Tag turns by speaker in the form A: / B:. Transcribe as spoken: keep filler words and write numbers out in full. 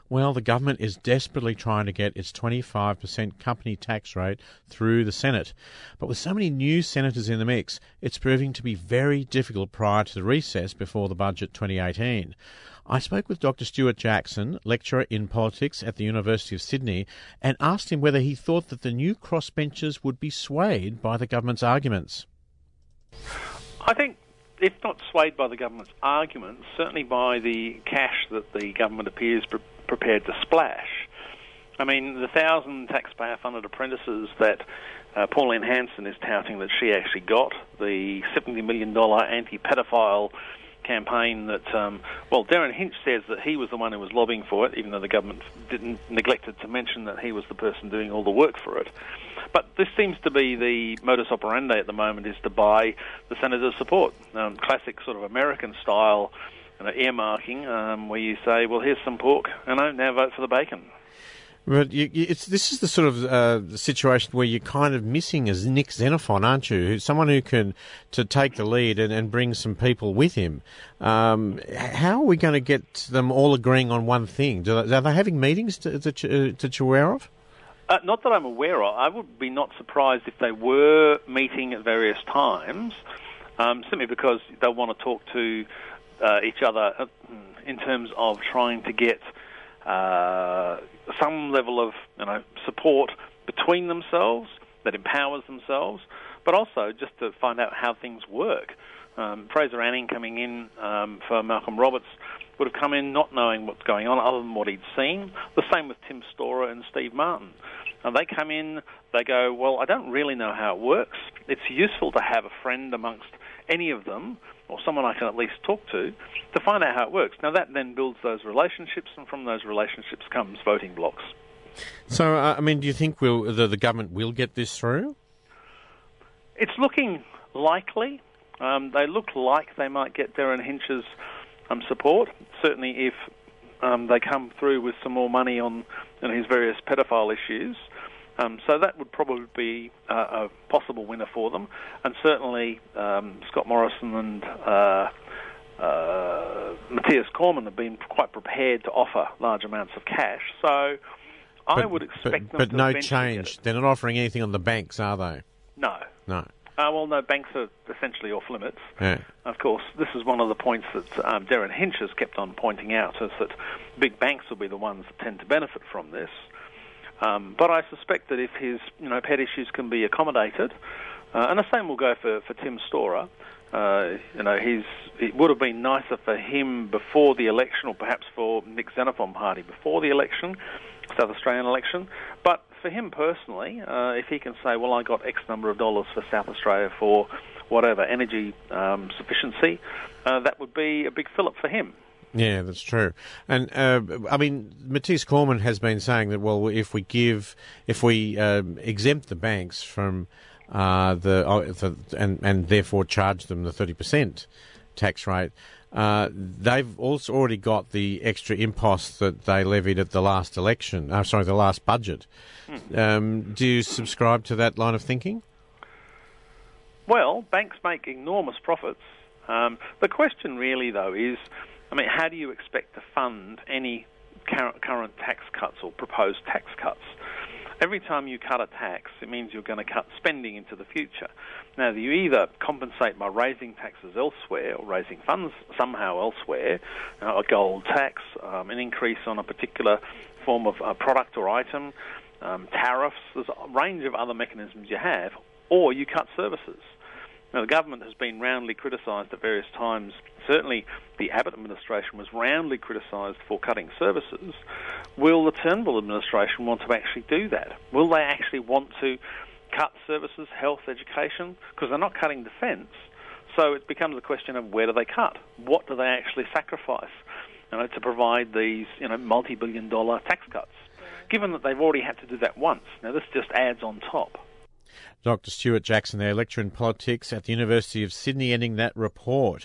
A: Well, the government is desperately trying to get its twenty-five percent company tax rate through the Senate. But with so many new senators in the mix, it's proving to be very difficult prior to the recess before the budget twenty eighteen. I spoke with Doctor Stuart Jackson, lecturer in politics at the University of Sydney, and asked him whether he thought that the new crossbenchers would be swayed by the government's arguments.
B: I think, if not swayed by the government's arguments, certainly by the cash that the government appears pre- prepared to splash. I mean, the thousand taxpayer-funded apprentices that uh, Pauline Hanson is touting that she actually got, the seventy million dollars anti-pedophile campaign that, um, well, Darren Hinch says that he was the one who was lobbying for it, even though the government didn't neglected to mention that he was the person doing all the work for it. But this seems to be the modus operandi at the moment, is to buy the senator's support. Um, classic sort of American-style you know, earmarking, um, where you say, well, here's some pork, you know, now vote for the bacon.
A: But you, you, it's this is the sort of uh, situation where you're kind of missing as Nick Xenophon, aren't you? Who's someone who can to take the lead and, and bring some people with him. Um, how are we going to get them all agreeing on one thing? Do they, are they having meetings to, to, to, to aware of?
B: Uh, not that I'm aware of. I would be not surprised if they were meeting at various times, um, simply because they'll want to talk to uh, each other in terms of trying to get Uh, some level of you know support between themselves that empowers themselves, but also just to find out how things work. Um, Fraser Anning coming in um, for Malcolm Roberts would have come in not knowing what's going on other than what he'd seen. The same with Tim Storer and Steve Martin. And they come in, they go, well, I don't really know how it works. It's useful to have a friend amongst any of them, or someone I can at least talk to, to find out how it works. Now, that then builds those relationships, and from those relationships comes voting blocks.
A: So, uh, I mean, do you think we'll, the, the government will get this through?
B: It's looking likely. Um, they look like they might get Darren Hinch's um, support, certainly if um, they come through with some more money on, on his various pedophile issues. Um, so that would probably be uh, a possible winner for them. And certainly um, Scott Morrison and uh, uh, Matthias Cormann have been quite prepared to offer large amounts of cash. So I
A: but,
B: would expect
A: but,
B: them
A: but
B: to
A: no
B: eventually
A: change.
B: get it.
A: They're not offering anything on the banks, are they?
B: No.
A: No.
B: Uh, well, no, banks are essentially off limits.
A: Yeah.
B: Of course, this is one of the points that um, Darren Hinch has kept on pointing out, is that big banks will be the ones that tend to benefit from this. Um, but I suspect that if his you know, pet issues can be accommodated, uh, and the same will go for, for Tim Storer, uh, you know, he's, it would have been nicer for him before the election, or perhaps for Nick Xenophon Party before the election, South Australian election. But for him personally, uh, if he can say, well, I got X number of dollars for South Australia for whatever, energy um, sufficiency, uh, that would be a big fillip for him.
A: Yeah, that's true. And, uh, I mean, Matthias Cormann has been saying that, well, if we give, if we um, exempt the banks from uh, the, uh, the and, and therefore charge them the thirty percent tax rate, uh, they've also already got the extra impost that they levied at the last election, uh, sorry, the last budget. Hmm. Um, do you subscribe to that line of thinking?
B: Well, banks make enormous profits. Um, the question really, though, is, I mean, how do you expect to fund any current tax cuts or proposed tax cuts? Every time you cut a tax, it means you're going to cut spending into the future. Now, you either compensate by raising taxes elsewhere or raising funds somehow elsewhere, uh, a gold tax, um, an increase on a particular form of uh, product or item, um, tariffs, there's a range of other mechanisms you have, or you cut services. Now, the government has been roundly criticised at various times. Certainly, the Abbott administration was roundly criticised for cutting services. Will the Turnbull administration want to actually do that? Will they actually want to cut services, health, education? Because they're not cutting defence. So it becomes a question of where do they cut? What do they actually sacrifice, you know, to provide these, you know, multi-billion dollar tax cuts? Given that they've already had to do that once. Now, this just adds on top.
A: Doctor Stuart Jackson there, lecturer in politics at the University of Sydney, ending that report.